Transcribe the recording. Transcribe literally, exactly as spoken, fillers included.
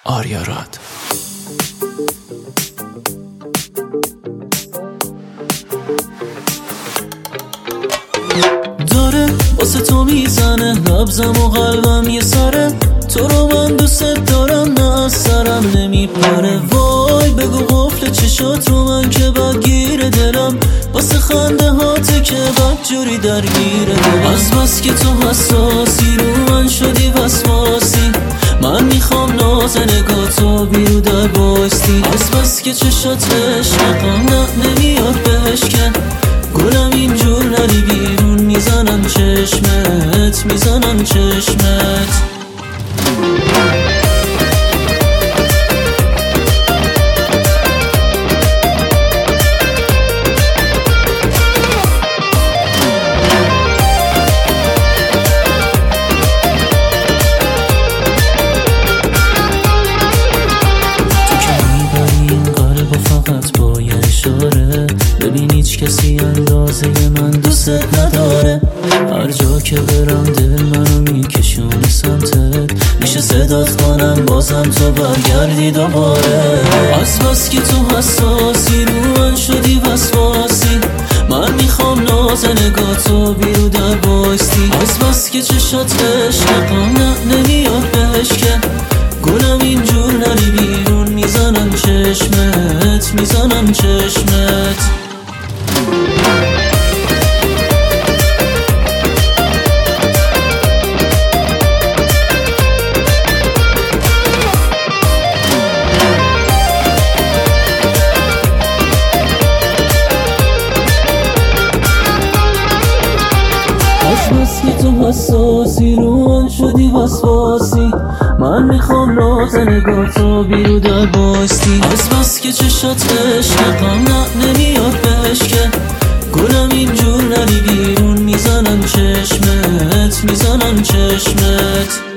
آریا راد. داره واسه تو میزنه نبضم و قلبم یه سره، تو رو من دوست دارم نه از سرم نمیپره. وای بگو قفل چشات رو من که بدگیر دلم، واسه خنده هاته که بدجوری درگیره دلم. از بس که تو حساسی رو من شدی وسواسی، من میخوام ناز نگاتو بیرو در بایستی. از بس که چشات عشقم نه نمیاد بهش که گلم اینجور نری بیرون، میزنم چشمت میزنم چشمت. ببین هیچ کسی اندازه من دوست نداره، هر جا که برم دل منو میکشونه سمتت، میشه صدات کنم بازم تو برگردی دوباره. از بس که تو حساسی رو من شدی وسواسی، من میخوام ناز نگاتو بیرو در بایستی. از بس که چشات عشقم نه نمیاد بهش که گلم اینجور نری بیرون، میزنم چشمت میزنم چشمت. از بس که تو حساسی رو من شدی وسواسی، من میخوام ناز نگاتو بیرو در بایستی. از بس که چشات عشقم نه نمیاد بهش که گلم اینجور نری بیرون، میزنم چشمت میزنم چشمت.